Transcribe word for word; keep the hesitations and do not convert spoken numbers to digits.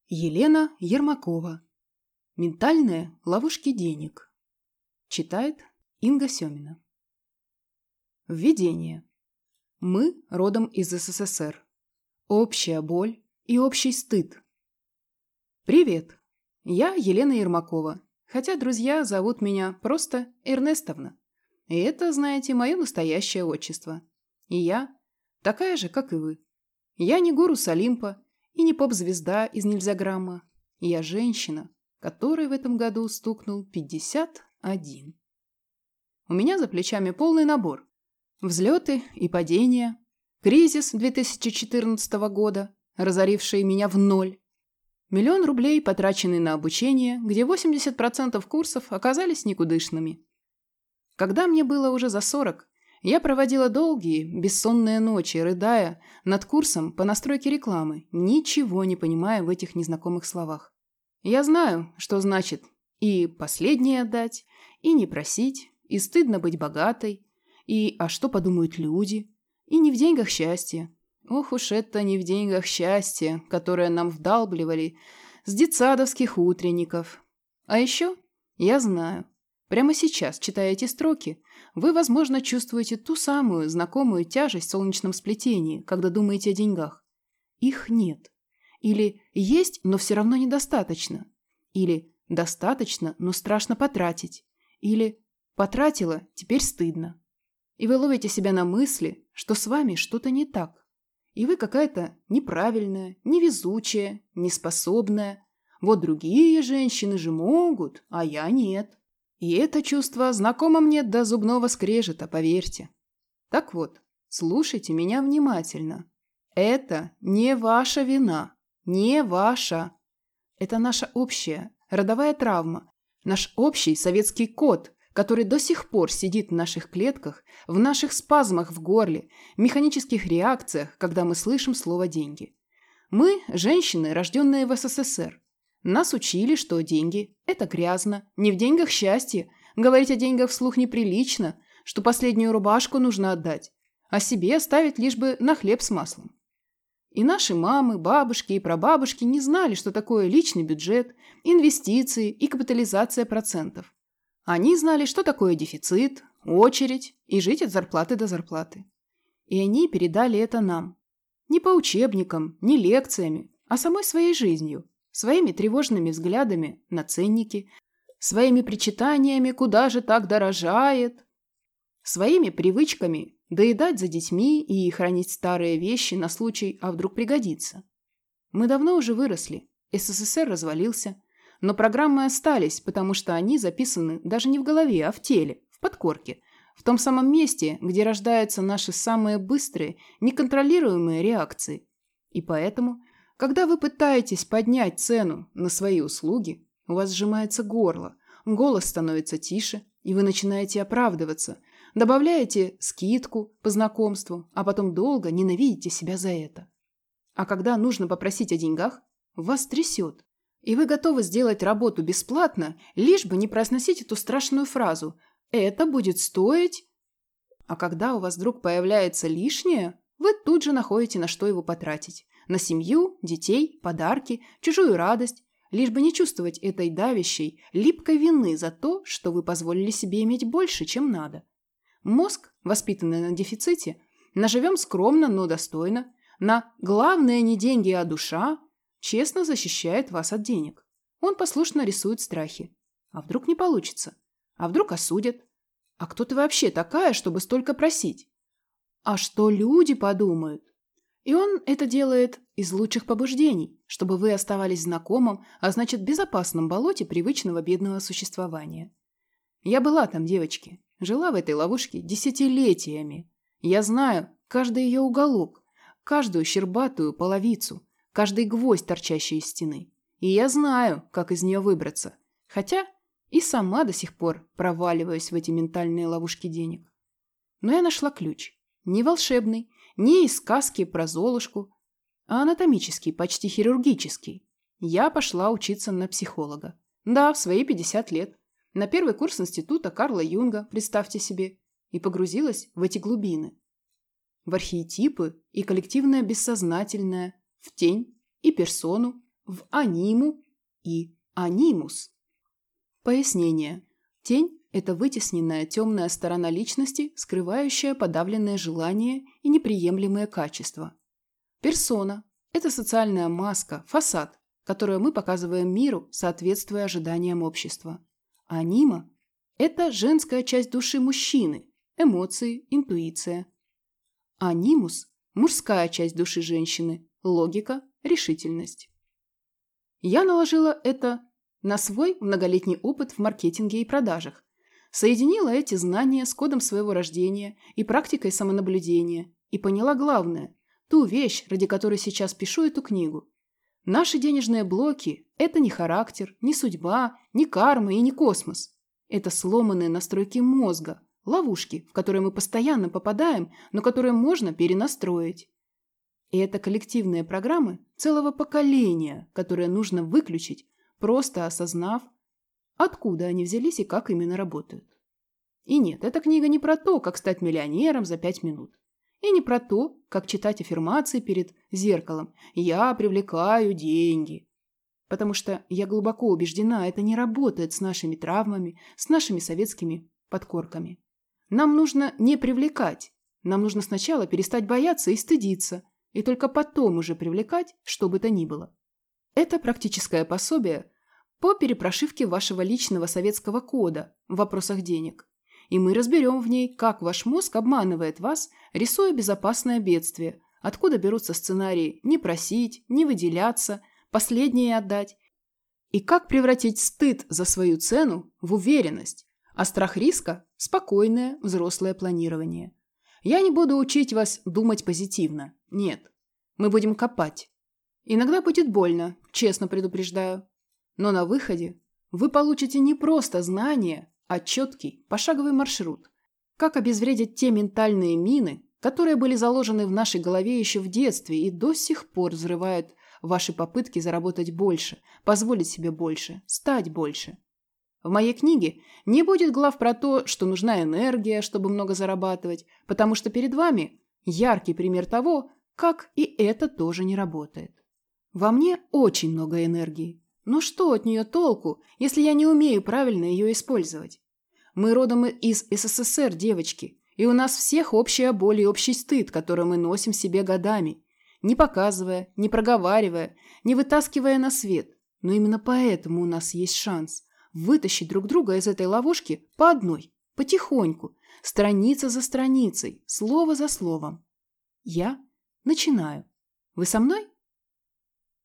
Елена Ермакова. Ментальные ловушки денег. Читает Инга Семина. Введение. Мы родом из СССР. Общая боль и общий стыд. Привет. Я Елена Ермакова, хотя друзья зовут меня просто Эрнестовна. И это, знаете, мое настоящее отчество. И я такая же, как и вы. Я не гуру с Олимпа и не поп-звезда из Нельзяграмма. Я женщина, которой в этом году стукнул пятьдесят один. У меня за плечами полный набор. Взлеты и падения, кризис две тысячи четырнадцатого года, разоривший меня в ноль, миллион рублей, потраченный на обучение, где восемьдесят процентов курсов оказались никудышными. Когда мне было уже за сорок, я проводила долгие, бессонные ночи, рыдая над курсом по настройке рекламы, ничего не понимая в этих незнакомых словах. Я знаю, что значит и последнее отдать, и не просить, и стыдно быть богатой, и а что подумают люди, и не в деньгах счастье. Ох уж это не в деньгах счастье, которое нам вдалбливали с детсадовских утренников. А еще я знаю, прямо сейчас, читая эти строки, вы, возможно, чувствуете ту самую знакомую тяжесть в солнечном сплетении, когда думаете о деньгах. Их нет. Или есть, но все равно недостаточно. Или достаточно, но страшно потратить. Или потратила, теперь стыдно. И вы ловите себя на мысли, что с вами что-то не так. И вы какая-то неправильная, невезучая, неспособная. Вот другие женщины же могут, а я нет. И это чувство знакомо мне до зубного скрежета, поверьте. Так вот, слушайте меня внимательно. Это не ваша вина. Не ваша. Это наша общая родовая травма. Наш общий советский код, который до сих пор сидит в наших клетках, в наших спазмах в горле, механических реакциях, когда мы слышим слово «деньги». Мы – женщины, рожденные в СССР. Нас учили, что деньги – это грязно, не в деньгах счастье, говорить о деньгах вслух неприлично, что последнюю рубашку нужно отдать, а себе оставить лишь бы на хлеб с маслом. И наши мамы, бабушки и прабабушки не знали, что такое личный бюджет, инвестиции и капитализация процентов. Они знали, что такое дефицит, очередь и жить от зарплаты до зарплаты. И они передали это нам. Не по учебникам, не лекциями, а самой своей жизнью. Своими тревожными взглядами на ценники, своими причитаниями «куда же так дорожает?», своими привычками доедать за детьми и хранить старые вещи на случай «а вдруг пригодится?». Мы давно уже выросли, СССР развалился, но программы остались, потому что они записаны даже не в голове, а в теле, в подкорке, в том самом месте, где рождаются наши самые быстрые, неконтролируемые реакции. И поэтому... Когда вы пытаетесь поднять цену на свои услуги, у вас сжимается горло, голос становится тише, и вы начинаете оправдываться, добавляете скидку по знакомству, а потом долго ненавидите себя за это. А когда нужно попросить о деньгах, вас трясет, и вы готовы сделать работу бесплатно, лишь бы не произносить эту страшную фразу «это будет стоить». А когда у вас вдруг появляется лишнее, вы тут же находите, на что его потратить. На семью, детей, подарки, чужую радость, лишь бы не чувствовать этой давящей, липкой вины за то, что вы позволили себе иметь больше, чем надо. Мозг, воспитанный на дефиците, на «живем скромно, но достойно», на «главное не деньги, а душа», честно защищает вас от денег. Он послушно рисует страхи. А вдруг не получится? А вдруг осудят? А кто ты вообще такая, чтобы столько просить? А что люди подумают? И он это делает из лучших побуждений, чтобы вы оставались знакомым, а значит, в безопасном болоте привычного бедного существования. Я была там, девочки, жила в этой ловушке десятилетиями. Я знаю каждый ее уголок, каждую щербатую половицу, каждый гвоздь, торчащий из стены. И я знаю, как из нее выбраться, хотя и сама до сих пор проваливаюсь в эти ментальные ловушки денег. Но я нашла ключ, не волшебный, не из сказки про Золушку, а анатомический, почти хирургический. Я пошла учиться на психолога. Да, в свои пятьдесят лет. На первый курс института Карла Юнга, представьте себе, и погрузилась в эти глубины. В архетипы и коллективное бессознательное, в тень и персону, в аниму и анимус. Пояснение. Тень – это вытесненная темная сторона личности, скрывающая подавленные желания и неприемлемые качества. Персона – это социальная маска, фасад, которую мы показываем миру, соответствуя ожиданиям общества. Анима – это женская часть души мужчины, эмоции, интуиция. Анимус – мужская часть души женщины, логика, решительность. Я наложила это на свой многолетний опыт в маркетинге и продажах, соединила эти знания с кодом своего рождения и практикой самонаблюдения и поняла главное – ту вещь, ради которой сейчас пишу эту книгу. Наши денежные блоки – это не характер, не судьба, не карма и не космос. Это сломанные настройки мозга, ловушки, в которые мы постоянно попадаем, но которые можно перенастроить. И это коллективные программы целого поколения, которые нужно выключить, просто осознав, откуда они взялись и как именно работают. И нет, эта книга не про то, как стать миллионером за пять минут. И не про то, как читать аффирмации перед зеркалом «Я привлекаю деньги». Потому что я глубоко убеждена, это не работает с нашими травмами, с нашими советскими подкорками. Нам нужно не привлекать. Нам нужно сначала перестать бояться и стыдиться, и только потом уже привлекать, что бы то ни было. Это практическое пособие по перепрошивке вашего личного советского кода в вопросах денег. И мы разберем в ней, как ваш мозг обманывает вас, рисуя безопасное бедствие, откуда берутся сценарии «не просить», «не выделяться», «последнее отдать», и как превратить стыд за свою цену в уверенность, а страх риска – спокойное взрослое планирование. Я не буду учить вас думать позитивно. Нет. Мы будем копать. Иногда будет больно, честно предупреждаю. Но на выходе вы получите не просто знания, а четкий, пошаговый маршрут. Как обезвредить те ментальные мины, которые были заложены в нашей голове еще в детстве и до сих пор взрывают ваши попытки заработать больше, позволить себе больше, стать больше. В моей книге не будет глав про то, что нужна энергия, чтобы много зарабатывать, потому что перед вами яркий пример того, как и это тоже не работает. Во мне очень много энергии. Но что от нее толку, если я не умею правильно ее использовать? Мы родом из СССР, девочки, и у нас всех общая боль и общий стыд, который мы носим в себе годами, не показывая, не проговаривая, не вытаскивая на свет. Но именно поэтому у нас есть шанс вытащить друг друга из этой ловушки по одной, потихоньку, страница за страницей, слово за словом. Я начинаю. Вы со мной?